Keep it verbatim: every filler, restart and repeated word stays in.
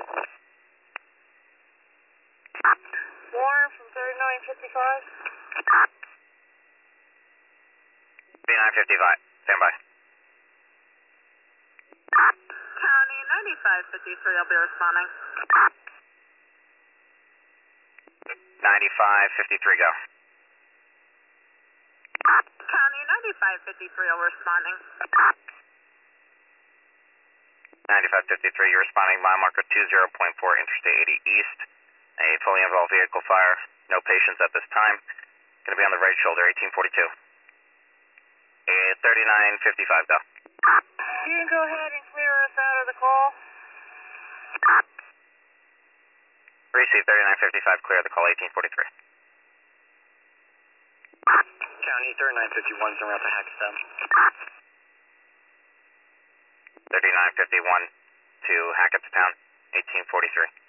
Warren from thirty-nine fifty-five. thirty-nine fifty-five, stand by. County ninety-five fifty-three, I'll be responding. ninety-five fifty-three, go. County ninety-five fifty-three, I'll responding. ninety-five fifty-three, you're responding. Mile marker two zero point four, Interstate eighty East. A fully involved vehicle fire. No patients at this time. Going to be on the right shoulder, eighteen forty-two. thirty-nine fifty-five, go. You can go ahead and clear us out of the call. Receive thirty-nine fifty-five, clear the call, eighteen forty-three. County thirty-nine fifty-one, en route to Hackettstown. thirty-nine fifty-one to Hackettstown, eighteen forty-three.